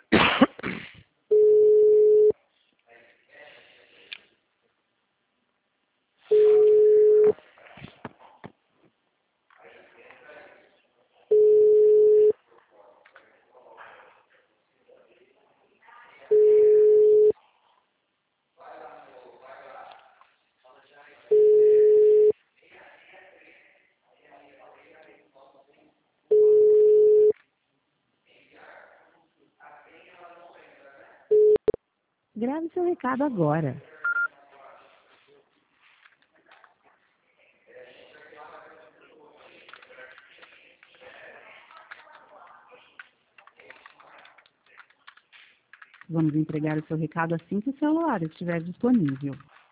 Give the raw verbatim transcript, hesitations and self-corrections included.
Grave seu recado agora. Vamos entregar o seu recado assim que o celular estiver disponível.